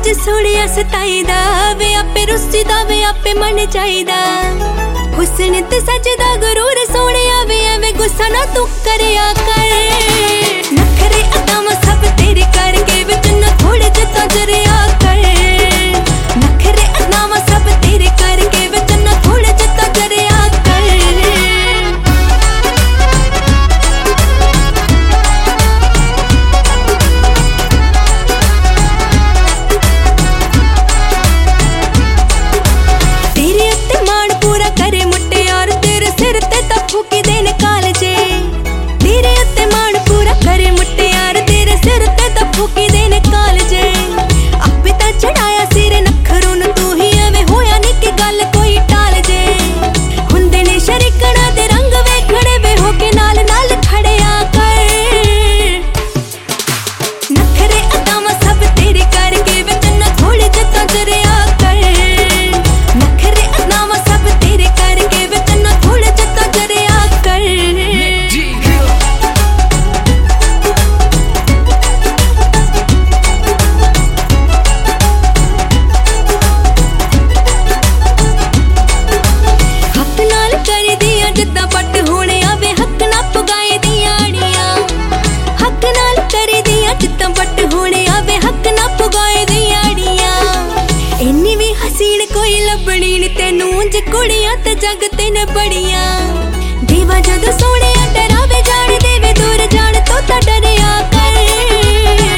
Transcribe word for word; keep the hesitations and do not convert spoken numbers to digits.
च सोहणिया सताईदा वे आपे रुस्सीदा वे आपे मन चाहिदा हुस्न ते सजदा गुरूर सोहणिया वे एवें गुस्सा ना तू करया कर नखरे अदाम सब तेरे करके विच ना थोड़े जिता जरिया कर नखरे अदाम सब तेरे करके विच ना थोड़े जिता जरिया कर फूकी देने कालजे आपे ता चढ़ाया सिर नखरू न तू ही एवें होया नी कि गल कोई टाल जे हुंदे ने शरीकणा दे रंग वेखणे वे हो के नाल नाल खड़िया कर नखरे अदाम सब तेरे करके विच ना थोड़े जिता जरिया कर नखरे अदाम सब तेरे करके विच ना थोड़े जिता जरिया कर कोई लभनी नी तेनू जे कुड़ियां ते जग तेन बड़ियां दीवा जद सोहणिया डरावे जान देवे दूर जान तो ता डरिया कर